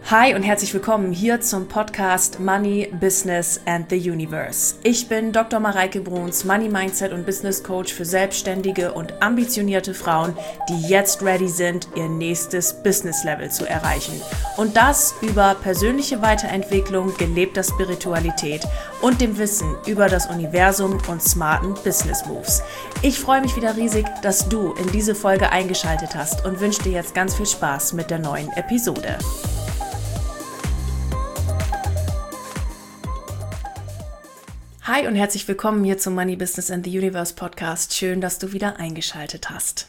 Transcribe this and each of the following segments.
Hi und herzlich willkommen hier zum Podcast Money, Business and the Universe. Ich bin Dr. Mareike Bruns, Money Mindset und Business Coach für selbstständige und ambitionierte Frauen, die jetzt ready sind, ihr nächstes Business Level zu erreichen. Und das über persönliche Weiterentwicklung, gelebter Spiritualität und dem Wissen über das Universum und smarten Business Moves. Ich freue mich wieder riesig, dass du in diese Folge eingeschaltet hast und wünsche dir jetzt ganz viel Spaß mit der neuen Episode. Hi und herzlich willkommen hier zum Money, Business and the Universe Podcast. Schön, dass du wieder eingeschaltet hast.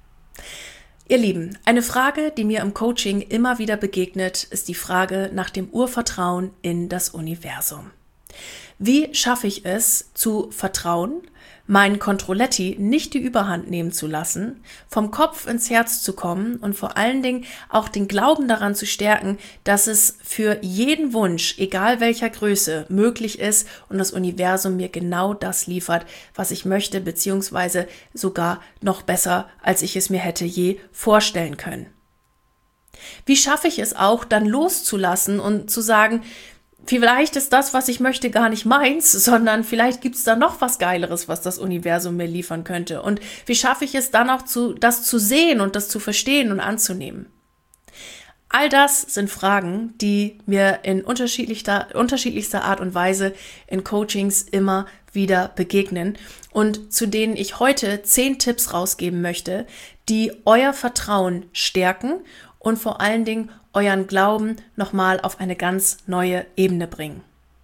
Ihr Lieben, eine Frage, die mir im Coaching immer wieder begegnet, ist die Frage nach dem Urvertrauen in das Universum. Wie schaffe ich es, zu vertrauen, meinen Controletti nicht die Überhand nehmen zu lassen, vom Kopf ins Herz zu kommen und vor allen Dingen auch den Glauben daran zu stärken, dass es für jeden Wunsch, egal welcher Größe, möglich ist und das Universum mir genau das liefert, was ich möchte, beziehungsweise sogar noch besser, als ich es mir hätte je vorstellen können. Wie schaffe ich es auch, dann loszulassen und zu sagen, vielleicht ist das, was ich möchte, gar nicht meins, sondern vielleicht gibt es da noch was Geileres, was das Universum mir liefern könnte. Und wie schaffe ich es dann auch, das zu sehen und das zu verstehen und anzunehmen? All das sind Fragen, die mir in unterschiedlichster Art und Weise in Coachings immer wieder begegnen und zu denen ich heute 10 Tipps rausgeben möchte, die euer Vertrauen stärken und vor allen Dingen euren Glauben nochmal auf eine ganz neue Ebene bringen.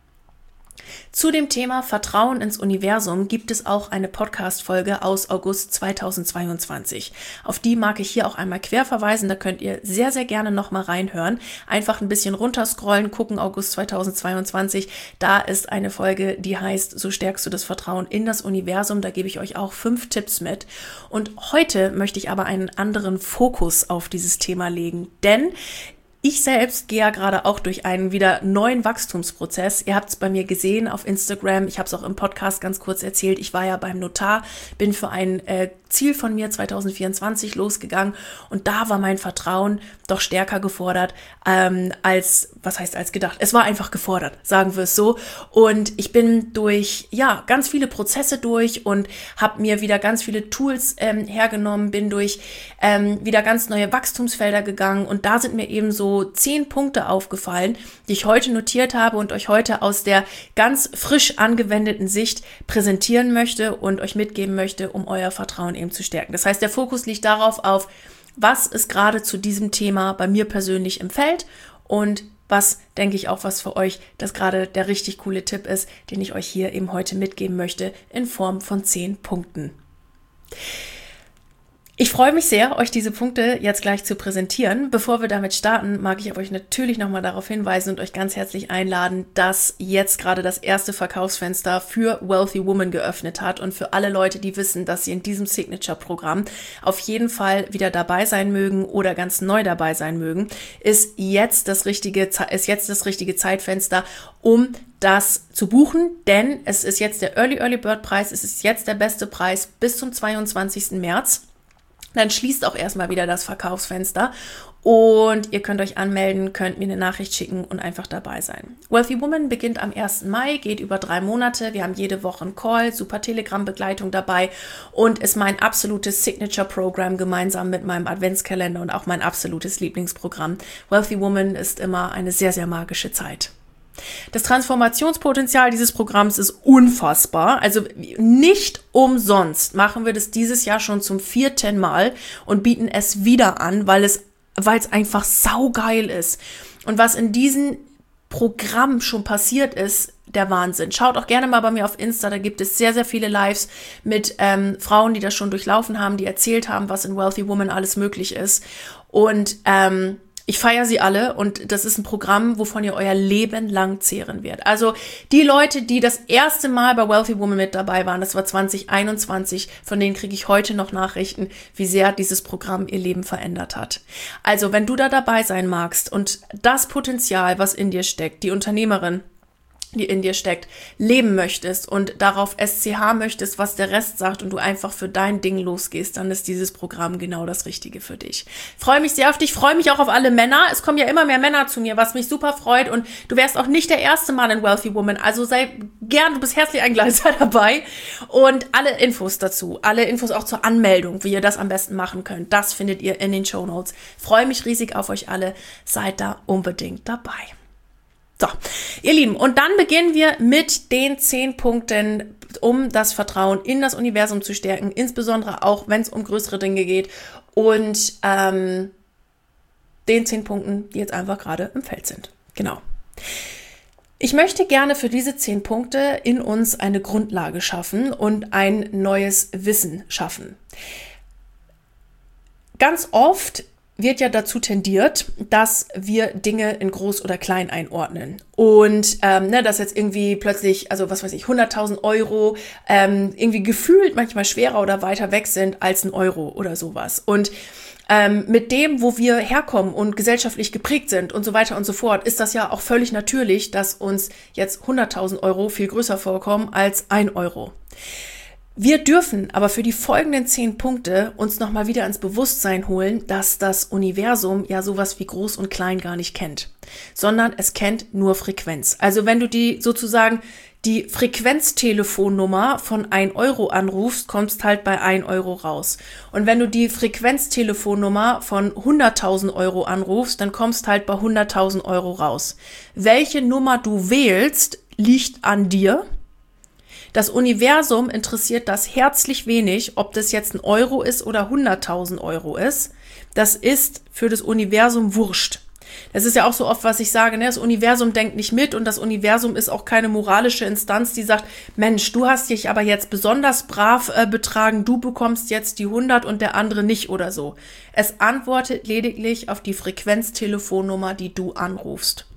Zu dem Thema Vertrauen ins Universum gibt es auch eine Podcast-Folge aus August 2022. Auf die mag ich hier auch einmal quer verweisen, da könnt ihr sehr, sehr gerne nochmal reinhören. Einfach ein bisschen runterscrollen, gucken, August 2022. Da ist eine Folge, die heißt, so stärkst du das Vertrauen in das Universum. Da gebe ich euch auch 5 Tipps mit. Und heute möchte ich aber einen anderen Fokus auf dieses Thema legen, denn ich selbst gehe ja gerade auch durch einen wieder neuen Wachstumsprozess. Ihr habt es bei mir gesehen auf Instagram. Ich habe es auch im Podcast ganz kurz erzählt. Ich war ja beim Notar, bin für ein Ziel von mir 2024 losgegangen und da war mein Vertrauen doch stärker gefordert als gedacht. Es war einfach gefordert, sagen wir es so. Und ich bin durch ganz viele Prozesse durch und habe mir wieder ganz viele Tools hergenommen, bin durch wieder ganz neue Wachstumsfelder gegangen und da sind mir eben so 10 Punkte aufgefallen, die ich heute notiert habe und euch heute aus der ganz frisch angewendeten Sicht präsentieren möchte und euch mitgeben möchte, um euer Vertrauen eben zu stärken. Das heißt, der Fokus liegt darauf, was ist gerade zu diesem Thema bei mir persönlich im Feld und was, denke ich auch, was für euch das gerade der richtig coole Tipp ist, den ich euch hier eben heute mitgeben möchte in Form von 10 Punkten. Ich freue mich sehr, euch diese Punkte jetzt gleich zu präsentieren. Bevor wir damit starten, mag ich euch natürlich nochmal darauf hinweisen und euch ganz herzlich einladen, dass jetzt gerade das erste Verkaufsfenster für Wealthy Woman geöffnet hat und für alle Leute, die wissen, dass sie in diesem Signature-Programm auf jeden Fall wieder dabei sein mögen oder ganz neu dabei sein mögen, ist jetzt das richtige Zeitfenster, um das zu buchen, denn es ist jetzt der Early Bird Preis, es ist jetzt der beste Preis bis zum 22. März. Dann schließt auch erstmal wieder das Verkaufsfenster und ihr könnt euch anmelden, könnt mir eine Nachricht schicken und einfach dabei sein. Wealthy Woman beginnt am 1. Mai, geht über 3 Monate. Wir haben jede Woche einen Call, super Telegram-Begleitung dabei und ist mein absolutes Signature-Programm gemeinsam mit meinem Adventskalender und auch mein absolutes Lieblingsprogramm. Wealthy Woman ist immer eine sehr, sehr magische Zeit. Das Transformationspotenzial dieses Programms ist unfassbar. Also nicht umsonst machen wir das dieses Jahr schon zum 4. Mal und bieten es wieder an, weil es einfach saugeil ist. Und was in diesem Programm schon passiert ist, der Wahnsinn. Schaut auch gerne mal bei mir auf Insta, da gibt es sehr, sehr viele Lives mit Frauen, die das schon durchlaufen haben, die erzählt haben, was in Wealthy Woman alles möglich ist. Und ich feiere sie alle und das ist ein Programm, wovon ihr euer Leben lang zehren werdet. Also die Leute, die das erste Mal bei Wealthy Woman mit dabei waren, das war 2021, von denen kriege ich heute noch Nachrichten, wie sehr dieses Programm ihr Leben verändert hat. Also wenn du da dabei sein magst und das Potenzial, was in dir steckt, die Unternehmerin, die in dir steckt, leben möchtest und darauf SCH möchtest, was der Rest sagt und du einfach für dein Ding losgehst, dann ist dieses Programm genau das Richtige für dich. Freue mich sehr auf dich, freue mich auch auf alle Männer. Es kommen ja immer mehr Männer zu mir, was mich super freut und du wärst auch nicht der erste Mann in Wealthy Woman, also sei gern, du bist herzlich eingeladen, sei dabei und alle Infos dazu, alle Infos auch zur Anmeldung, wie ihr das am besten machen könnt, das findet ihr in den Shownotes. Freue mich riesig auf euch alle, seid da unbedingt dabei. So, ihr Lieben, und dann beginnen wir mit den 10 Punkten, um das Vertrauen in das Universum zu stärken, insbesondere auch, wenn es um größere Dinge geht und den 10 Punkten, die jetzt einfach gerade im Feld sind. Genau. Ich möchte gerne für diese 10 Punkte in uns eine Grundlage schaffen und ein neues Wissen schaffen. Ganz oft wird ja dazu tendiert, dass wir Dinge in groß oder klein einordnen. Und dass jetzt irgendwie plötzlich, also was weiß ich, 100.000 Euro irgendwie gefühlt manchmal schwerer oder weiter weg sind als ein Euro oder sowas. Und mit dem, wo wir herkommen und gesellschaftlich geprägt sind und so weiter und so fort, ist das ja auch völlig natürlich, dass uns jetzt 100.000 Euro viel größer vorkommen als 1 Euro. Wir dürfen aber für die folgenden 10 Punkte uns nochmal wieder ins Bewusstsein holen, dass das Universum ja sowas wie groß und klein gar nicht kennt, sondern es kennt nur Frequenz. Also wenn du die Frequenztelefonnummer von 1 Euro anrufst, kommst halt bei 1 Euro raus. Und wenn du die Frequenztelefonnummer von 100.000 Euro anrufst, dann kommst halt bei 100.000 Euro raus. Welche Nummer du wählst, liegt an dir. Das Universum interessiert das herzlich wenig, ob das jetzt 1 Euro ist oder 100.000 Euro ist. Das ist für das Universum wurscht. Das ist ja auch so oft, was ich sage, ne? Das Universum denkt nicht mit und das Universum ist auch keine moralische Instanz, die sagt, Mensch, du hast dich aber jetzt besonders brav betragen, du bekommst jetzt die 100 und der andere nicht oder so. Es antwortet lediglich auf die Frequenztelefonnummer, die du anrufst.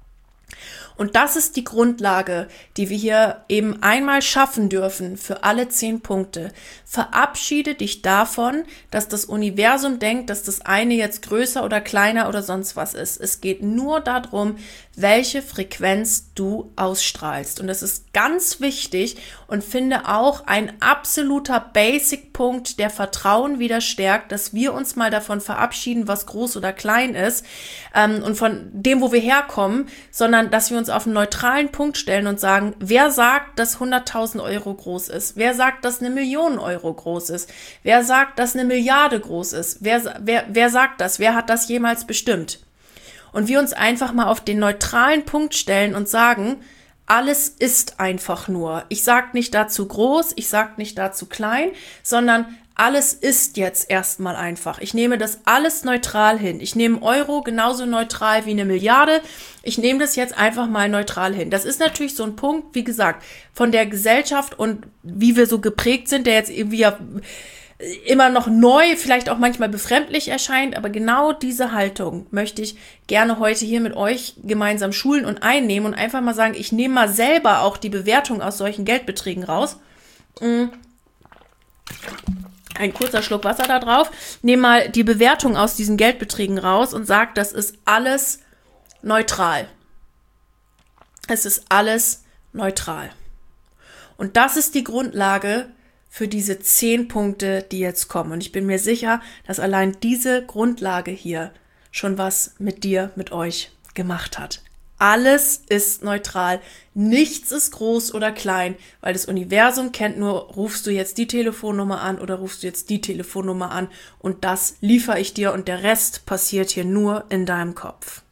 Und das ist die Grundlage, die wir hier eben einmal schaffen dürfen für alle 10 Punkte. Verabschiede dich davon, dass das Universum denkt, dass das eine jetzt größer oder kleiner oder sonst was ist. Es geht nur darum, welche Frequenz du ausstrahlst. Und das ist ganz wichtig und finde auch ein absoluter Basic-Punkt, der Vertrauen wieder stärkt, dass wir uns mal davon verabschieden, was groß oder klein ist und von dem, wo wir herkommen, sondern dass wir uns auf einen neutralen Punkt stellen und sagen, wer sagt, dass 100.000 Euro groß ist? Wer sagt, dass 1 Million Euro groß ist? Wer sagt, dass 1 Milliarde groß ist? Wer sagt das? Wer hat das jemals bestimmt? Und wir uns einfach mal auf den neutralen Punkt stellen und sagen, alles ist einfach nur. Ich sag nicht dazu groß, ich sag nicht dazu klein, sondern alles ist jetzt erstmal einfach. Ich nehme das alles neutral hin. Ich nehme Euro genauso neutral wie 1 Milliarde. Ich nehme das jetzt einfach mal neutral hin. Das ist natürlich so ein Punkt, wie gesagt, von der Gesellschaft und wie wir so geprägt sind, der jetzt irgendwie ja immer noch neu, vielleicht auch manchmal befremdlich erscheint, aber genau diese Haltung möchte ich gerne heute hier mit euch gemeinsam schulen und einnehmen und einfach mal sagen, ich nehme mal selber auch die Bewertung aus solchen Geldbeträgen raus. Ein kurzer Schluck Wasser da drauf. Nehme mal die Bewertung aus diesen Geldbeträgen raus und sage, das ist alles neutral. Es ist alles neutral. Und das ist die Grundlage für diese 10 Punkte, die jetzt kommen. Und ich bin mir sicher, dass allein diese Grundlage hier schon was mit dir, mit euch gemacht hat. Alles ist neutral. Nichts ist groß oder klein, weil das Universum kennt nur, rufst du jetzt die Telefonnummer an oder rufst du jetzt die Telefonnummer an und das liefere ich dir und der Rest passiert hier nur in deinem Kopf.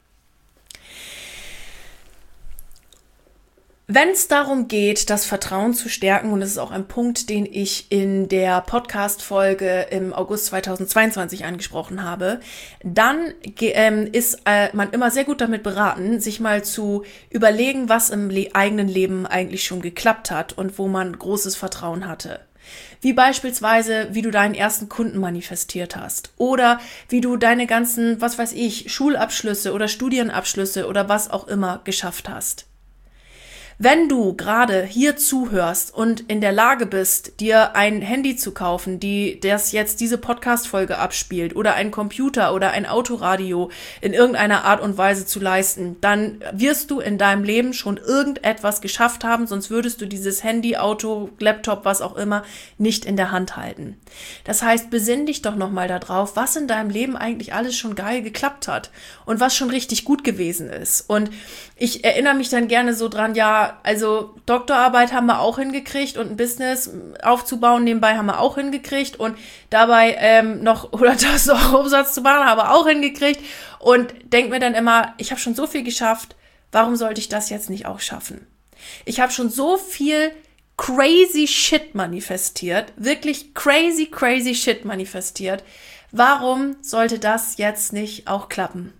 Wenn es darum geht, das Vertrauen zu stärken, und das ist auch ein Punkt, den ich in der Podcast-Folge im August 2022 angesprochen habe, dann ist man immer sehr gut damit beraten, sich mal zu überlegen, was im eigenen Leben eigentlich schon geklappt hat und wo man großes Vertrauen hatte. Wie beispielsweise, wie du deinen ersten Kunden manifestiert hast oder wie du deine ganzen, was weiß ich, Schulabschlüsse oder Studienabschlüsse oder was auch immer geschafft hast. Wenn du gerade hier zuhörst und in der Lage bist, dir ein Handy zu kaufen, das jetzt diese Podcast-Folge abspielt oder ein Computer oder ein Autoradio in irgendeiner Art und Weise zu leisten, dann wirst du in deinem Leben schon irgendetwas geschafft haben, sonst würdest du dieses Handy, Auto, Laptop, was auch immer, nicht in der Hand halten. Das heißt, besinn dich doch nochmal darauf, was in deinem Leben eigentlich alles schon geil geklappt hat und was schon richtig gut gewesen ist. Und ich erinnere mich dann gerne so dran, ja, also Doktorarbeit haben wir auch hingekriegt und ein Business aufzubauen nebenbei haben wir auch hingekriegt und dabei noch 100.000 Euro Umsatz zu machen, haben wir auch hingekriegt und denk mir dann immer, ich habe schon so viel geschafft, warum sollte ich das jetzt nicht auch schaffen? Ich habe schon so viel crazy shit manifestiert, wirklich crazy shit manifestiert. Warum sollte das jetzt nicht auch klappen?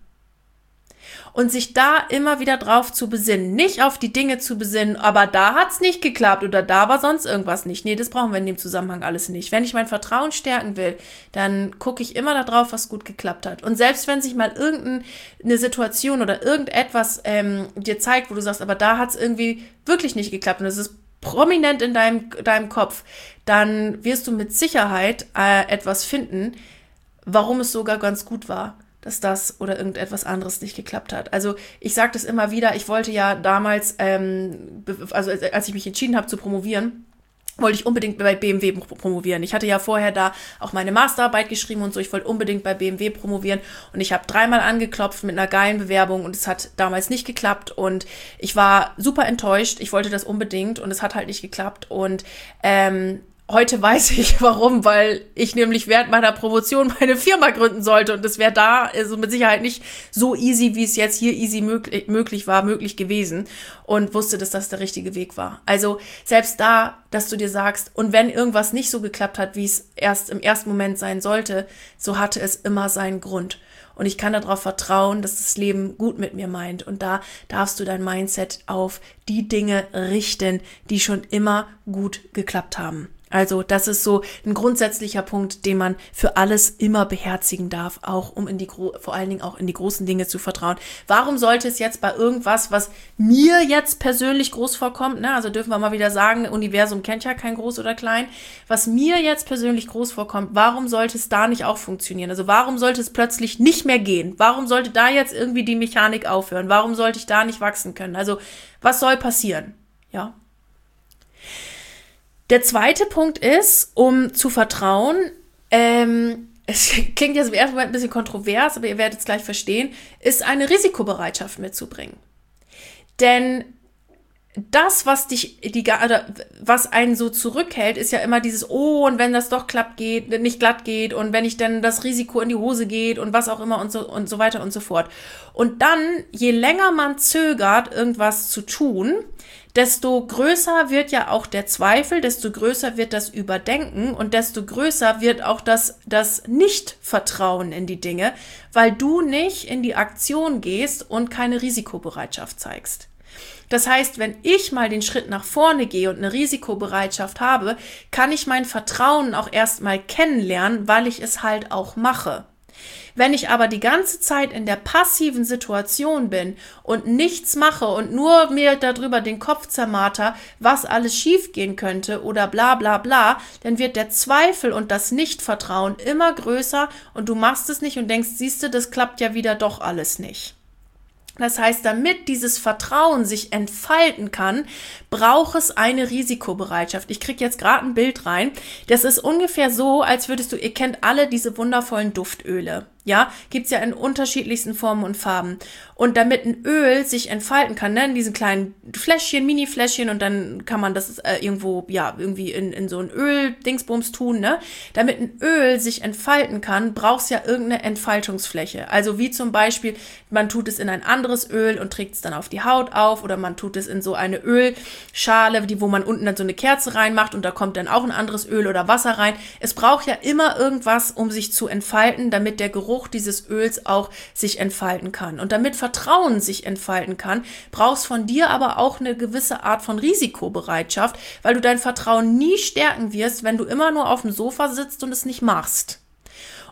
Und sich da immer wieder drauf zu besinnen, nicht auf die Dinge zu besinnen, aber da hat's nicht geklappt oder da war sonst irgendwas nicht. Nee, das brauchen wir in dem Zusammenhang alles nicht. Wenn ich mein Vertrauen stärken will, dann gucke ich immer darauf, was gut geklappt hat. Und selbst wenn sich mal irgendeine Situation oder irgendetwas dir zeigt, wo du sagst, aber da hat's irgendwie wirklich nicht geklappt und es ist prominent in deinem Kopf, dann wirst du mit Sicherheit etwas finden, warum es sogar ganz gut war, dass das oder irgendetwas anderes nicht geklappt hat. Also ich sage das immer wieder, ich wollte ja damals, also als ich mich entschieden habe zu promovieren, wollte ich unbedingt bei BMW promovieren. Ich hatte ja vorher da auch meine Masterarbeit geschrieben und so, ich wollte unbedingt bei BMW promovieren und ich habe 3-mal angeklopft mit einer geilen Bewerbung und es hat damals nicht geklappt und ich war super enttäuscht, ich wollte das unbedingt und es hat halt nicht geklappt und heute weiß ich warum, weil ich nämlich während meiner Promotion meine Firma gründen sollte und das wäre da also mit Sicherheit nicht so easy, wie es jetzt hier easy möglich gewesen und wusste, dass das der richtige Weg war. Also selbst da, dass du dir sagst, und wenn irgendwas nicht so geklappt hat, wie es erst im ersten Moment sein sollte, so hatte es immer seinen Grund. Und ich kann darauf vertrauen, dass das Leben gut mit mir meint. Und da darfst du dein Mindset auf die Dinge richten, die schon immer gut geklappt haben. Also das ist so ein grundsätzlicher Punkt, den man für alles immer beherzigen darf, auch um vor allen Dingen auch in die großen Dinge zu vertrauen. Warum sollte es jetzt bei irgendwas, was mir jetzt persönlich groß vorkommt, ne, also dürfen wir mal wieder sagen, Universum kennt ja kein Groß oder Klein, was mir jetzt persönlich groß vorkommt, warum sollte es da nicht auch funktionieren? Also warum sollte es plötzlich nicht mehr gehen? Warum sollte da jetzt irgendwie die Mechanik aufhören? Warum sollte ich da nicht wachsen können? Also was soll passieren? Ja. Der zweite Punkt ist, um zu vertrauen, es klingt jetzt im ersten Moment ein bisschen kontrovers, aber ihr werdet es gleich verstehen, ist eine Risikobereitschaft mitzubringen. Denn das, was einen so zurückhält, ist ja immer dieses, oh, und wenn das doch nicht glatt geht und wenn ich dann das Risiko in die Hose geht und was auch immer und so weiter und so fort. Und dann, je länger man zögert, irgendwas zu tun, desto größer wird ja auch der Zweifel, desto größer wird das Überdenken und desto größer wird auch das Nicht-Vertrauen in die Dinge, weil du nicht in die Aktion gehst und keine Risikobereitschaft zeigst. Das heißt, wenn ich mal den Schritt nach vorne gehe und eine Risikobereitschaft habe, kann ich mein Vertrauen auch erstmal kennenlernen, weil ich es halt auch mache. Wenn ich aber die ganze Zeit in der passiven Situation bin und nichts mache und nur mir darüber den Kopf zermarter, was alles schiefgehen könnte oder bla bla bla, dann wird der Zweifel und das Nichtvertrauen immer größer und du machst es nicht und denkst, siehste, das klappt ja wieder doch alles nicht. Das heißt, damit dieses Vertrauen sich entfalten kann, braucht es eine Risikobereitschaft. Ich kriege jetzt gerade ein Bild rein. Das ist ungefähr so, als ihr kennt alle diese wundervollen Duftöle. Ja, gibt's ja in unterschiedlichsten Formen und Farben. Und damit ein Öl sich entfalten kann, ne, in diesen kleinen Fläschchen, Mini-Fläschchen und dann kann man das irgendwo, ja, irgendwie in so ein Öl-Dingsbums tun, ne. Damit ein Öl sich entfalten kann, braucht's ja irgendeine Entfaltungsfläche. Also wie zum Beispiel, man tut es in ein anderes Öl und trägt es dann auf die Haut auf oder man tut es in so eine Ölschale, wo man unten dann so eine Kerze reinmacht und da kommt dann auch ein anderes Öl oder Wasser rein. Es braucht ja immer irgendwas, um sich zu entfalten, damit der Geruch dieses Öls auch sich entfalten kann. Und damit Vertrauen sich entfalten kann, brauchst von dir aber auch eine gewisse Art von Risikobereitschaft, weil du dein Vertrauen nie stärken wirst, wenn du immer nur auf dem Sofa sitzt und es nicht machst.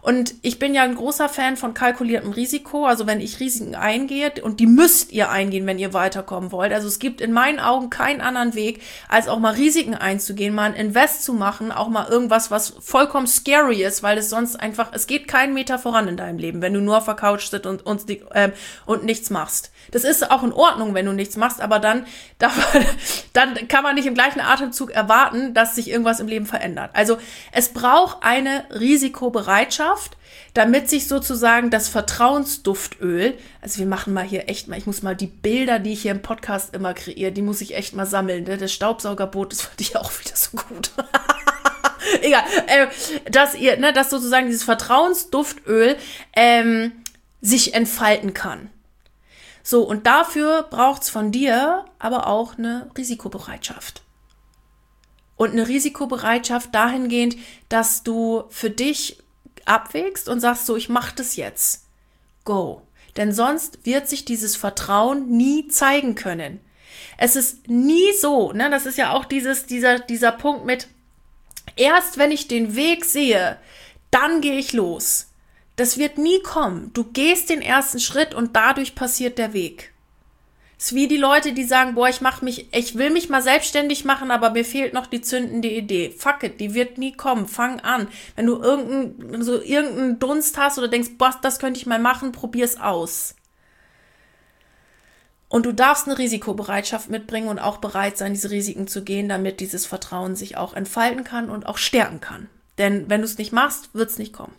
Und ich bin ja ein großer Fan von kalkuliertem Risiko. Also wenn ich Risiken eingehe, und die müsst ihr eingehen, wenn ihr weiterkommen wollt. Also es gibt in meinen Augen keinen anderen Weg, als auch mal Risiken einzugehen, mal ein Invest zu machen, auch mal irgendwas, was vollkommen scary ist, weil es sonst einfach, es geht keinen Meter voran in deinem Leben, wenn du nur auf der Couch sitzt und nichts machst. Das ist auch in Ordnung, wenn du nichts machst, aber dann kann man nicht im gleichen Atemzug erwarten, dass sich irgendwas im Leben verändert. Also es braucht eine Risikobereitschaft, damit sich sozusagen das Vertrauensduftöl, also wir machen mal hier echt mal, ich muss mal die Bilder, die ich hier im Podcast immer kreiere, die muss ich echt mal sammeln. Ne? Das Staubsaugerboot, das fand ich auch wieder so gut. Egal, dass sozusagen dieses Vertrauensduftöl sich entfalten kann. So, und dafür braucht's von dir aber auch eine Risikobereitschaft. Und eine Risikobereitschaft dahingehend, dass du für dich abwägst und sagst so, ich mache das jetzt. Go. Denn sonst wird sich dieses Vertrauen nie zeigen können. Es ist nie so, ne, das ist ja auch dieser Punkt mit, erst wenn ich den Weg sehe, dann gehe ich los. Das wird nie kommen. Du gehst den ersten Schritt und dadurch passiert der Weg. Es ist wie die Leute, die sagen, boah, ich will mich mal selbstständig machen, aber mir fehlt noch die zündende Idee. Fuck it, die wird nie kommen. Fang an. Wenn du irgendeinen Dunst hast oder denkst, boah, das könnte ich mal machen, probier's aus. Und du darfst eine Risikobereitschaft mitbringen und auch bereit sein, diese Risiken zu gehen, damit dieses Vertrauen sich auch entfalten kann und auch stärken kann. Denn wenn du es nicht machst, wird es nicht kommen.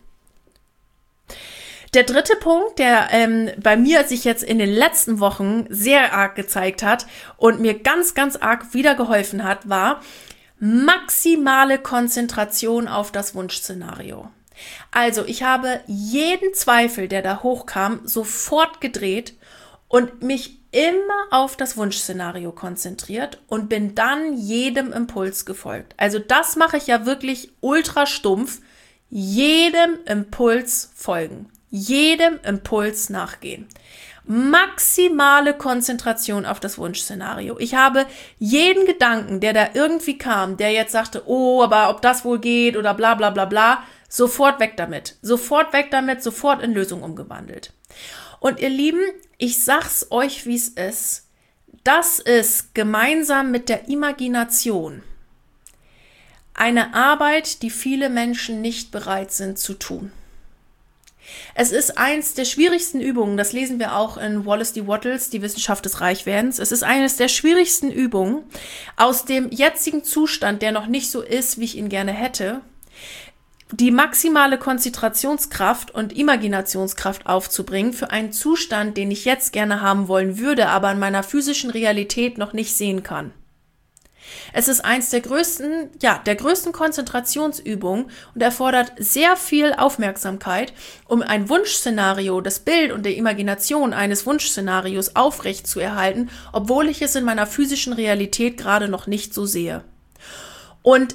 Der dritte Punkt, der bei mir sich jetzt in den letzten Wochen sehr arg gezeigt hat und mir ganz, ganz arg wieder geholfen hat, war maximale Konzentration auf das Wunschszenario. Also ich habe jeden Zweifel, der da hochkam, sofort gedreht und mich immer auf das Wunschszenario konzentriert und bin dann jedem Impuls gefolgt. Also das mache ich ja wirklich ultra stumpf, jedem Impuls folgen. Jedem Impuls nachgehen. Maximale Konzentration auf das Wunschszenario. Ich habe jeden Gedanken, der da irgendwie kam, der jetzt sagte, oh, aber ob das wohl geht oder bla bla bla bla, sofort weg damit. Sofort weg damit, sofort in Lösung umgewandelt. Und ihr Lieben, ich sag's euch, wie es ist. Das ist gemeinsam mit der Imagination eine Arbeit, die viele Menschen nicht bereit sind zu tun. Es ist eins der schwierigsten Übungen, das lesen wir auch in Wallace D. Wattles, die Wissenschaft des Reichwerdens. Es ist eines der schwierigsten Übungen, aus dem jetzigen Zustand, der noch nicht so ist, wie ich ihn gerne hätte, die maximale Konzentrationskraft und Imaginationskraft aufzubringen für einen Zustand, den ich jetzt gerne haben wollen würde, aber in meiner physischen Realität noch nicht sehen kann. Es ist eins der größten Konzentrationsübungen und erfordert sehr viel Aufmerksamkeit, um ein Wunschszenario, das Bild und die Imagination eines Wunschszenarios aufrecht zu erhalten, obwohl ich es in meiner physischen Realität gerade noch nicht so sehe. Und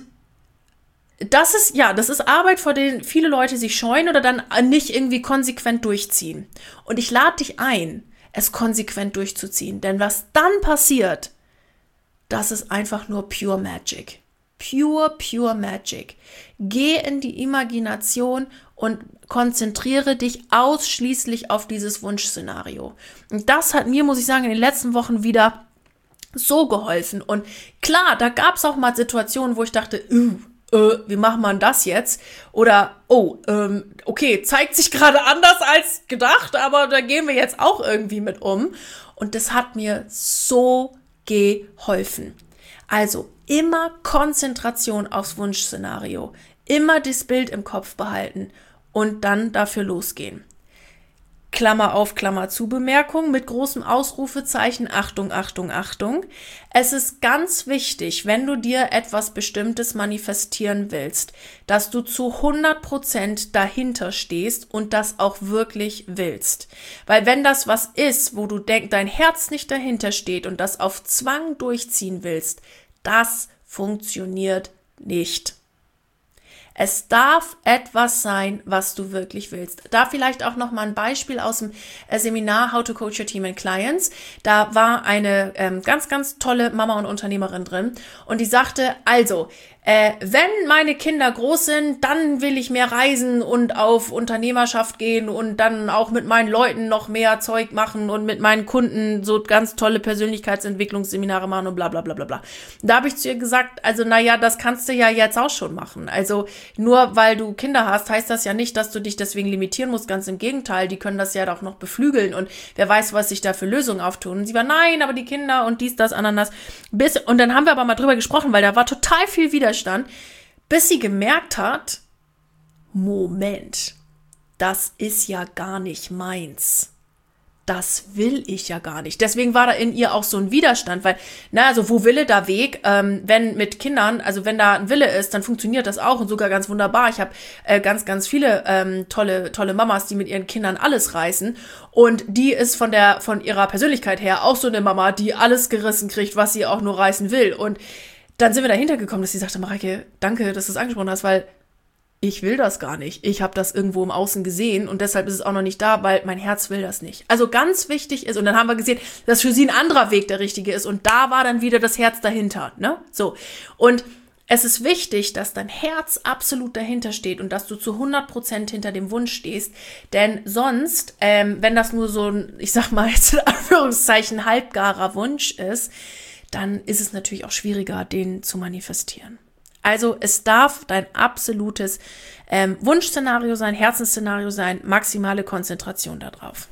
das ist Arbeit, vor der viele Leute sich scheuen oder dann nicht irgendwie konsequent durchziehen. Und ich lade dich ein, es konsequent durchzuziehen, denn was dann passiert, das ist einfach nur pure Magic. Pure Magic. Geh in die Imagination und konzentriere dich ausschließlich auf dieses Wunschszenario. Und das hat mir, muss ich sagen, in den letzten Wochen wieder so geholfen. Und klar, da gab es auch mal Situationen, wo ich dachte, wie macht man das jetzt? Oder, okay, zeigt sich gerade anders als gedacht, aber da gehen wir jetzt auch irgendwie mit um. Und das hat mir so geholfen. Also immer Konzentration aufs Wunschszenario, immer das Bild im Kopf behalten und dann dafür losgehen. Klammer auf, Klammer zu, Bemerkung mit großem Ausrufezeichen, Achtung, Achtung, Achtung. Es ist ganz wichtig, wenn du dir etwas Bestimmtes manifestieren willst, dass du zu 100% dahinter stehst und das auch wirklich willst. Weil wenn das was ist, wo du dein Herz nicht dahinter steht und das auf Zwang durchziehen willst, das funktioniert nicht. Es darf etwas sein, was du wirklich willst. Da vielleicht auch noch mal ein Beispiel aus dem Seminar How to Coach Your Team and Clients. Da war eine ganz, ganz tolle Mama und Unternehmerin drin und die sagte, also, wenn meine Kinder groß sind, dann will ich mehr reisen und auf Unternehmerschaft gehen und dann auch mit meinen Leuten noch mehr Zeug machen und mit meinen Kunden so ganz tolle Persönlichkeitsentwicklungsseminare machen und bla bla bla bla bla. Da habe ich zu ihr gesagt, also naja, das kannst du ja jetzt auch schon machen. Also nur weil du Kinder hast, heißt das ja nicht, dass du dich deswegen limitieren musst. Ganz im Gegenteil, die können das ja auch noch beflügeln und wer weiß, was sich da für Lösungen auftun. Und sie war, nein, aber die Kinder und dies, das, Ananas. Und dann haben wir aber mal drüber gesprochen, weil da war total viel Widerstand, bis sie gemerkt hat, Moment, das ist ja gar nicht meins. Das will ich ja gar nicht. Deswegen war da in ihr auch so ein Widerstand, weil, also wo Wille, da Weg. Wenn mit Kindern, also wenn da ein Wille ist, dann funktioniert das auch und sogar ganz wunderbar. Ich habe ganz, ganz viele tolle Mamas, die mit ihren Kindern alles reißen. Und die ist von ihrer Persönlichkeit her auch so eine Mama, die alles gerissen kriegt, was sie auch nur reißen will. Und dann sind wir dahinter gekommen, dass sie sagte, Mareike, danke, dass du es angesprochen hast, weil ich will das gar nicht. Ich habe das irgendwo im Außen gesehen und deshalb ist es auch noch nicht da, weil mein Herz will das nicht. Also ganz wichtig ist, und dann haben wir gesehen, dass für sie ein anderer Weg der richtige ist und da war dann wieder das Herz dahinter, ne? So. Und es ist wichtig, dass dein Herz absolut dahinter steht und dass du zu 100% hinter dem Wunsch stehst, denn sonst, wenn das nur so ein, ich sag mal jetzt in Anführungszeichen, halbgarer Wunsch ist, dann ist es natürlich auch schwieriger, den zu manifestieren. Also es darf dein absolutes Wunschszenario sein, Herzensszenario sein, maximale Konzentration darauf.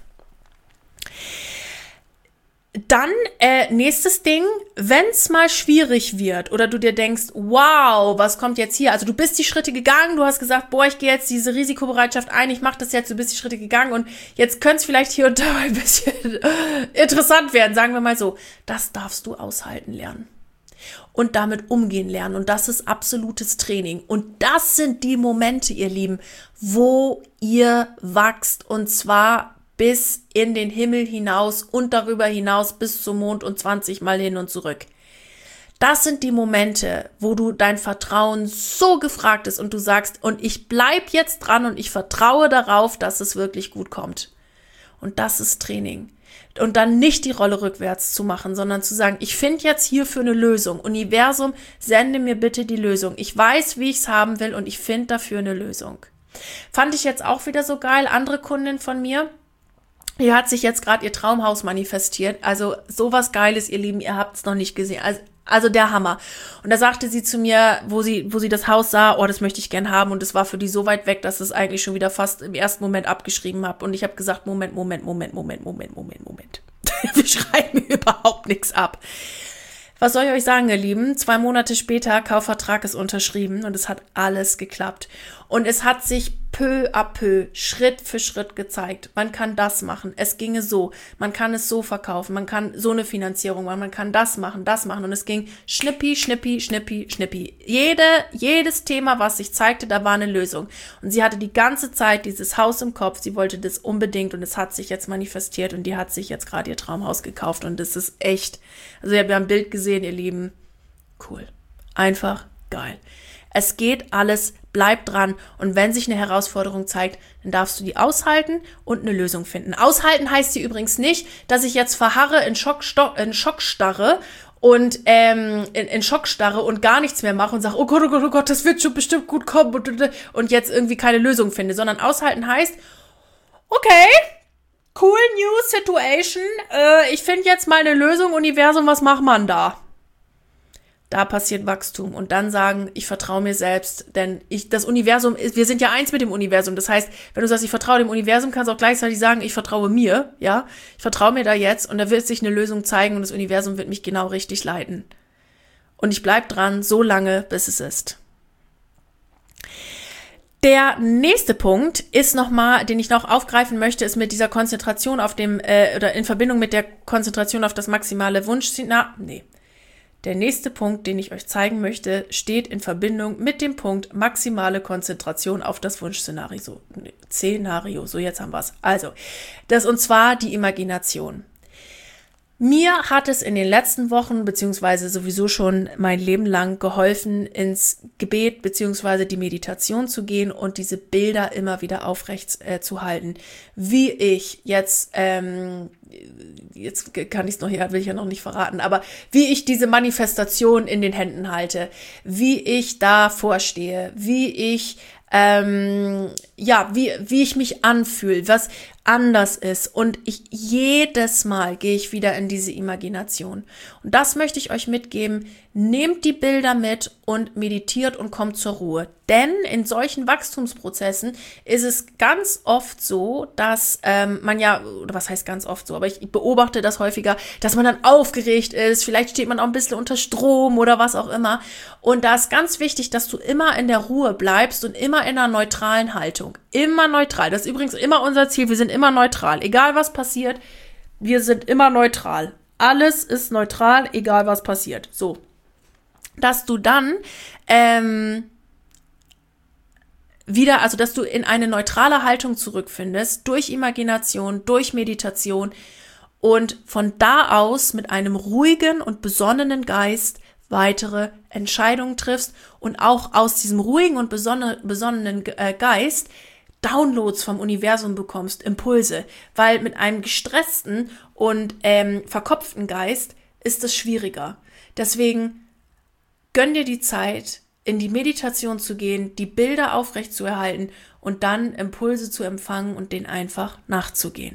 Dann nächstes Ding, wenn es mal schwierig wird oder du dir denkst, wow, was kommt jetzt hier? Also du bist die Schritte gegangen, du hast gesagt, boah, ich gehe jetzt diese Risikobereitschaft ein, ich mache das jetzt, du bist die Schritte gegangen und jetzt könnte es vielleicht hier und da ein bisschen interessant werden, sagen wir mal so. Das darfst du aushalten lernen und damit umgehen lernen und das ist absolutes Training und das sind die Momente, ihr Lieben, wo ihr wachst und zwar bis in den Himmel hinaus und darüber hinaus bis zum Mond und 20 Mal hin und zurück. Das sind die Momente, wo du dein Vertrauen so gefragt ist und du sagst, und ich bleib jetzt dran und ich vertraue darauf, dass es wirklich gut kommt. Und das ist Training. Und dann nicht die Rolle rückwärts zu machen, sondern zu sagen, ich finde jetzt hierfür eine Lösung. Universum, sende mir bitte die Lösung. Ich weiß, wie ich es haben will und ich finde dafür eine Lösung. Fand ich jetzt auch wieder so geil. Andere Kundin von mir, hier hat sich jetzt gerade ihr Traumhaus manifestiert. Also sowas Geiles, ihr Lieben, ihr habt es noch nicht gesehen. Also der Hammer. Und da sagte sie zu mir, wo sie das Haus sah, oh, das möchte ich gern haben. Und es war für die so weit weg, dass es eigentlich schon wieder fast im ersten Moment abgeschrieben habe. Und ich habe gesagt, Moment. Wir schreiben überhaupt nichts ab. Was soll ich euch sagen, ihr Lieben? 2 Monate später, Kaufvertrag ist unterschrieben und es hat alles geklappt. Und es hat sich peu à peu, Schritt für Schritt gezeigt. Man kann das machen, es ginge so. Man kann es so verkaufen, man kann so eine Finanzierung machen, man kann das machen. Und es ging schnippi. Jedes Thema, was sich zeigte, da war eine Lösung. Und sie hatte die ganze Zeit dieses Haus im Kopf, sie wollte das unbedingt und es hat sich jetzt manifestiert und die hat sich jetzt gerade ihr Traumhaus gekauft und das ist echt, also wir haben ein Bild gesehen, ihr Lieben, cool. Einfach geil. Es geht alles, bleib dran und wenn sich eine Herausforderung zeigt, dann darfst du die aushalten und eine Lösung finden. Aushalten heißt hier übrigens nicht, dass ich jetzt verharre in Schockstarre und in Schockstarre und gar nichts mehr mache und sage, oh Gott, das wird schon bestimmt gut kommen und jetzt irgendwie keine Lösung finde, sondern aushalten heißt, okay, cool new situation, ich finde jetzt mal eine Lösung, Universum, was macht man da? Da passiert Wachstum und dann sagen, ich vertraue mir selbst, denn das Universum ist, wir sind ja eins mit dem Universum. Das heißt, wenn du sagst, ich vertraue dem Universum, kannst du auch gleichzeitig sagen, ich vertraue mir, ja, ich vertraue mir da jetzt und da wird sich eine Lösung zeigen und das Universum wird mich genau richtig leiten. Und ich bleib dran, so lange, bis es ist. Der nächste Punkt ist nochmal, den ich noch aufgreifen möchte, ist mit dieser Konzentration auf dem, oder in Verbindung mit der Konzentration auf das maximale Wunschszenario. Der nächste Punkt, den ich euch zeigen möchte, steht in Verbindung mit dem Punkt maximale Konzentration auf das Wunschszenario. So jetzt haben wir es. Also, und zwar die Imagination. Mir hat es in den letzten Wochen beziehungsweise sowieso schon mein Leben lang geholfen, ins Gebet beziehungsweise die Meditation zu gehen und diese Bilder immer wieder aufrecht zu halten. Wie ich jetzt kann ich es noch, ja, will ich ja noch nicht verraten, aber wie ich diese Manifestation in den Händen halte, wie ich da vorstehe, wie ich wie ich mich anfühle, was anders ist. Und jedes Mal gehe ich wieder in diese Imagination. Und das möchte ich euch mitgeben. Nehmt die Bilder mit und meditiert und kommt zur Ruhe. Denn in solchen Wachstumsprozessen ist es ganz oft so, dass oder was heißt ganz oft so, aber ich beobachte das häufiger, dass man dann aufgeregt ist, vielleicht steht man auch ein bisschen unter Strom oder was auch immer. Und da ist ganz wichtig, dass du immer in der Ruhe bleibst und immer in einer neutralen Haltung. Immer neutral. Das ist übrigens immer unser Ziel. Wir sind immer neutral. Egal was passiert, wir sind immer neutral. Alles ist neutral, egal was passiert. So. Dass du dann dass du in eine neutrale Haltung zurückfindest, durch Imagination, durch Meditation und von da aus mit einem ruhigen und besonnenen Geist weitere Entscheidungen triffst und auch aus diesem ruhigen und besonnenen Geist Downloads vom Universum bekommst, Impulse, weil mit einem gestressten und verkopften Geist ist es schwieriger. Deswegen gönn dir die Zeit, in die Meditation zu gehen, die Bilder aufrecht zu erhalten und dann Impulse zu empfangen und denen einfach nachzugehen.